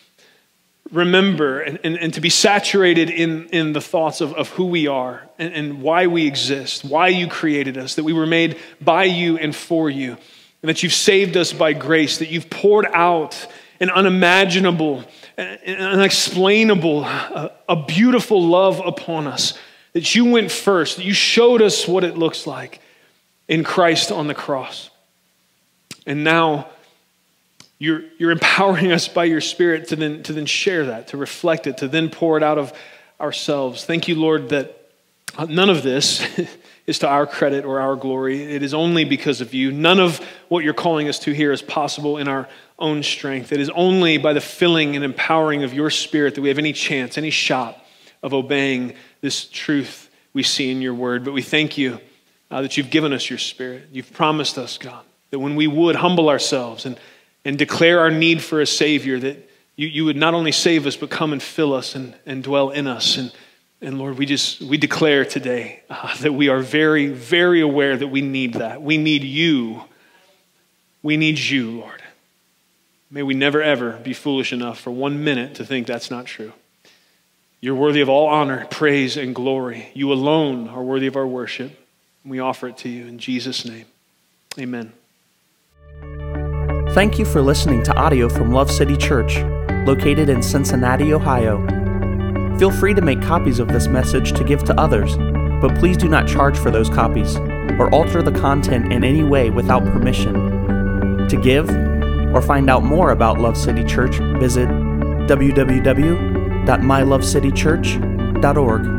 remember and, and, and to be saturated in, in the thoughts of, of who we are and, and why we exist, why you created us, that we were made by you and for you, and that you've saved us by grace, that you've poured out an unimaginable, an unexplainable, a, a beautiful love upon us, that you went first, that you showed us what it looks like in Christ on the cross. And now You're, you're empowering us by your Spirit to then, to then share that, to reflect it, to then pour it out of ourselves. Thank you, Lord, that Uh, none of this is to our credit or our glory. It is only because of you. None of what you're calling us to here is possible in our own strength. It is only by the filling and empowering of your Spirit that we have any chance, any shot of obeying this truth we see in your word. But we thank you uh, that you've given us your Spirit. You've promised us, God, that when we would humble ourselves and, and declare our need for a Savior, that you, you would not only save us, but come and fill us and, and dwell in us. And, and Lord, we just, we declare today uh, that we are very, very aware that we need that. We need you. We need you, Lord. May we never, ever be foolish enough for one minute to think that's not true. You're worthy of all honor, praise, and glory. You alone are worthy of our worship. We offer it to you in Jesus' name. Amen. Thank you for listening to audio from Love City Church, located in Cincinnati, Ohio. Feel free to make copies of this message to give to others, but please do not charge for those copies or alter the content in any way without permission. To give or find out more about Love City Church, visit w w w dot my love city church dot org.